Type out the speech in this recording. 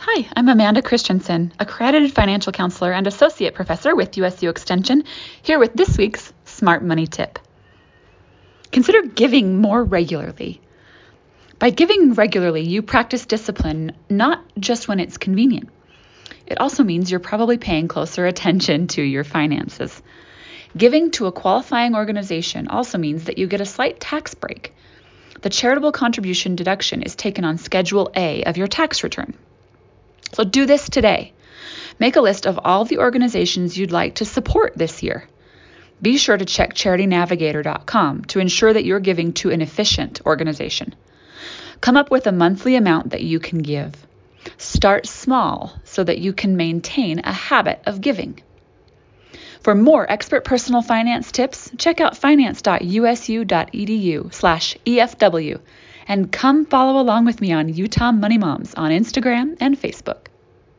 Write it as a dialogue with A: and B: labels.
A: Hi, I'm Amanda Christensen, accredited financial counselor and associate professor with USU Extension, here with this week's Smart Money Tip. Consider giving more regularly. By giving regularly, you practice discipline not just when it's convenient. It also means you're probably paying closer attention to your finances. Giving to a qualifying organization also means that you get a slight tax break. The charitable contribution deduction is taken on Schedule A of your tax return. So do this today. Make a list of all the organizations you'd like to support this year. Be sure to check charitynavigator.com to ensure that you're giving to an efficient organization. Come up with a monthly amount that you can give. Start small so that you can maintain a habit of giving. For more expert personal finance tips, check out finance.usu.edu/EFW and come follow along with me on Utah Money Moms on Instagram and Facebook.